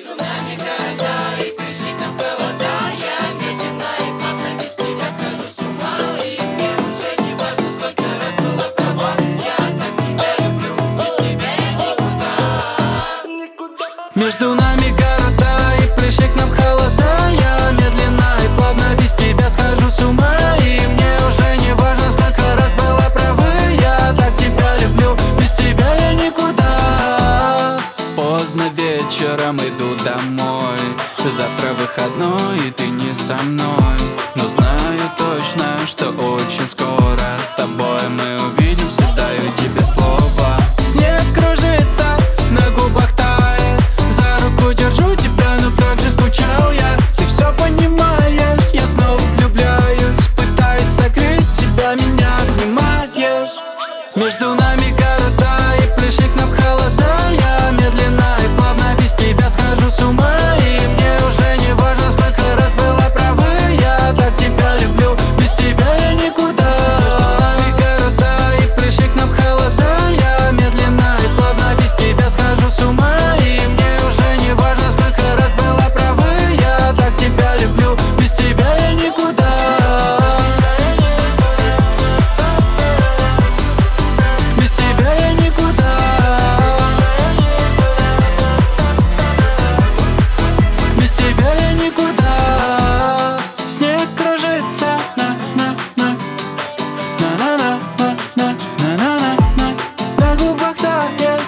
Между нами города и пришли к нам холода. Я медленно и плавно без тебя схожу с ума. И мне уже не важно, сколько раз была права. Я так тебя люблю, без тебя я никуда. Между нами города и пришли к нам холода. Я медленно и плавно без тебя схожу с ума. И мне уже не важно, сколько раз была права. Я так тебя люблю, без тебя я никуда. Поздно вечером иду домой. Завтра выходной и ты не со мной. Но знаю точно, что очень скоро с тобой мы увидимся. Даю тебе слово. Снег кружится, на губах тает. За руку держу тебя, но как же скучал я. Ты все понимаешь, я снова влюбляюсь. Пытаюсь согреть тебя, меня обнимаешь. Между нами города и пришли к нам холода. Я медленно и плавно без тебя схожу с ума. И мне уже не важно, сколько раз была права. Я так тебя люблю, без тебя я никуда. Между нами города и пришли к нам холода. Я медленно и плавно без тебя схожу с ума. И мне уже не важно, сколько раз была права. Я так тебя люблю, без тебя я никуда. Без тебя я никуда. Без тебя я никуда. Снег кружится на губах тает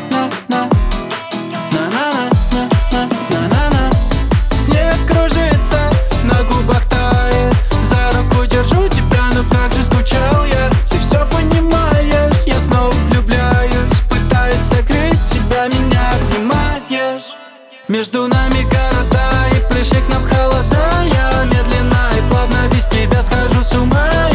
Снег кружится, на губах тает. За руку держу тебя, но как же скучал я. Ты все понимаешь, я снова влюбляюсь. Пытаюсь согреть тебя, меня обнимаешь. Между нами города и пришли к нам холода. Я медленно и плавно без тебя схожу с ума.